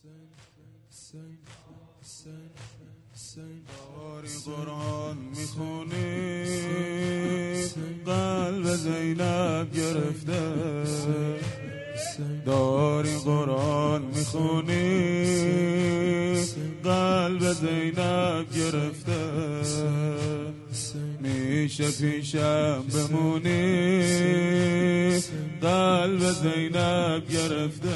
داری قرآن میخونی قلب زینب گرفته، داری قرآن میخونی قلب زینب گرفته، میشه پیشم بمونی قلب زینب گرفته،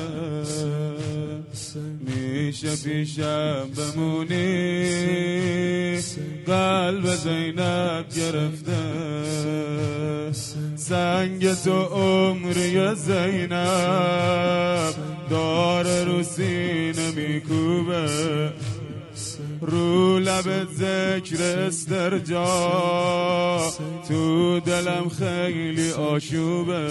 میشه پیشم بمونی قلب زینب گرفته، سنگ تو عمری زینب داره رو سینه میکوبه، رو لب ذکر استرجاع تو دلم خیلی آشوبه،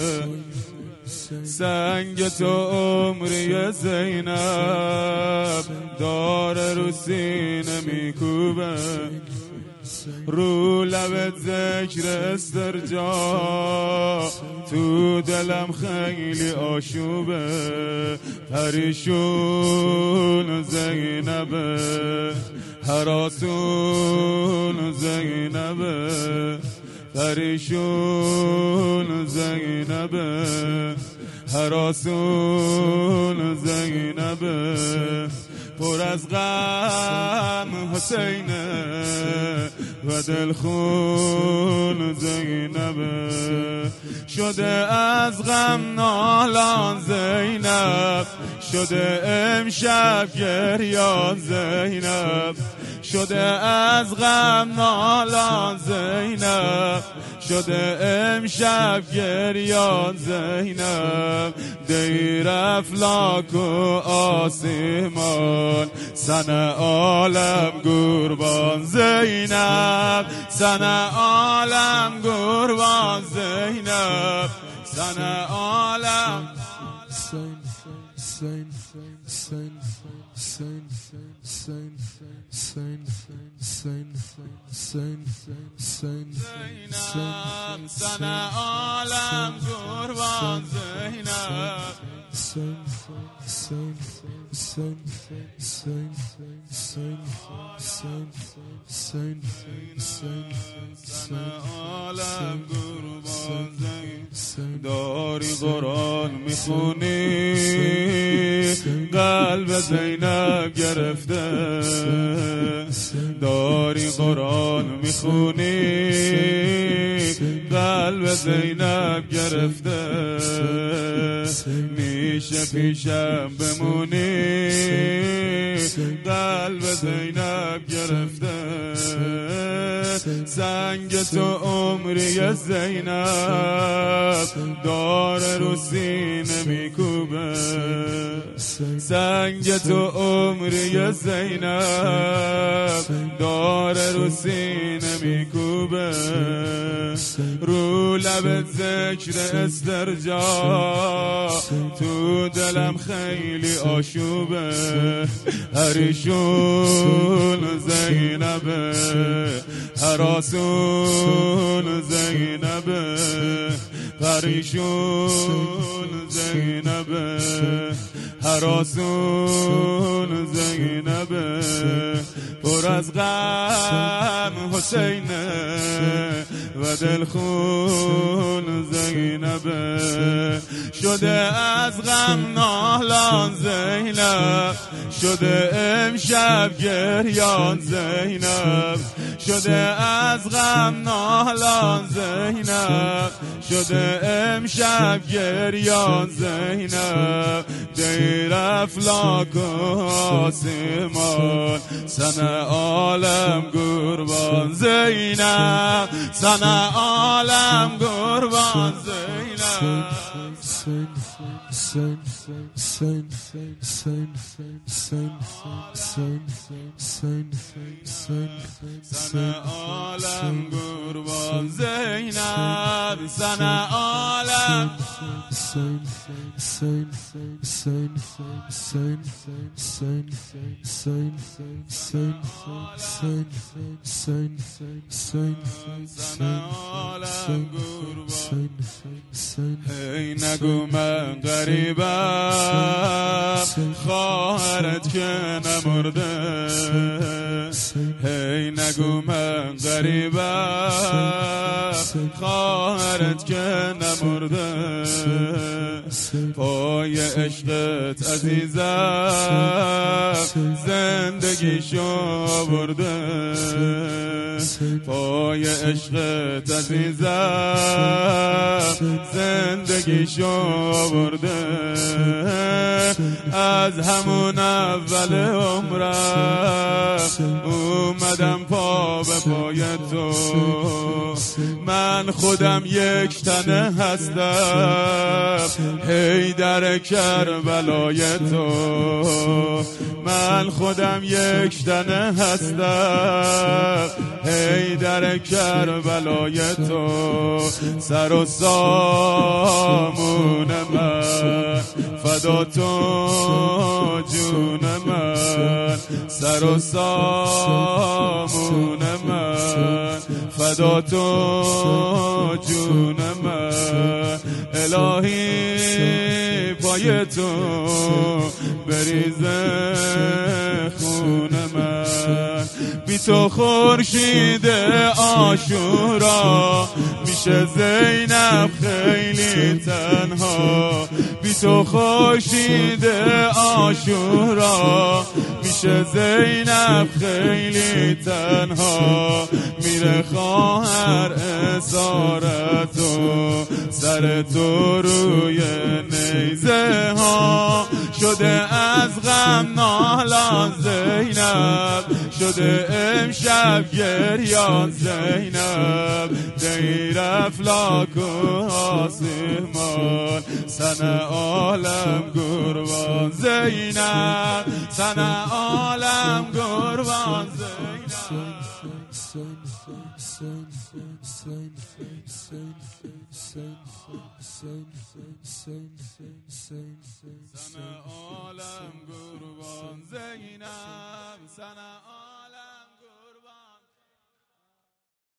سنگ تو عمری زینب داره رو سینه میکوبه، رو لب ذکر استرجاع تو دلم خیلی آشوبه، پریشون زینبه هراسون زینبه، پریشون زینبه هراسون زینبه، پر از غم حسینه و دلخون زینبه، شده از غم نالان زینب، شده امشب گریان زینب، شده از غم نالان زینب، شده امشب گریان زینب، دیر افلاک و آسمان سن عالم قربان زینب، سن عالم قربان زینب، سن عالم زینب، سن عالم قربان زینب، سن عالم قربان زینب، داری قرآن میخونی قلب زینب گرفته، داری قرآن میخونی قلب زینب گرفته، میشه پیشم بمونی قلب زینب گرفته، سنگ تو عمری زینب داره رو سینه میکوبه، سنگ تو عمری زینب داره رو سینه میکوبه، رو لب ذکر استرجاع تو دلم خیلی آشوبه، هریشون زینبه هراسون زینبه، پریشون زینبه هراسون زینبه، پر از غم حسینه و دلخون زینبه، شده از غم نالان زینب، شده امشب گریان زینب، شده از غم نالان زینب، شده امشب گریان زینب، دیر افلاک و آسمان سن عالم قربان زینب، سن عالم قربان زینب، سن عالم قربان زینب، سن عالم هی نگو من غریبم غریبم خواهرت که نمرده هی نگو من غریبم خواهرت که نمرده پای عشقت عزیزم زندگیشو برده پای عشقت عزیزم زندگیشو برده از همون اول عمرم اومدم پا به پای تو من خودم یک تنه هستم هی در کربلای تو من خودم یک تنه هستم هی در کربلای تو سر و سامون من فدا تو جون من سر و سامون من فدا تو جون من الهی پای تو بریزه خون من بی تو خورشید عاشورا میشه زینب خیلی تنها بی تو خورشید عاشورا میشه زینب خیلی تنها میره خواهر اسارتو سر تو روی نیزه ها شده از غم نالان زینب شده امشب گریان زینب دیر افلاک و آسمان سن عالم قربان زینب سن عالم قربان زینب سن عالم قربان زینب سن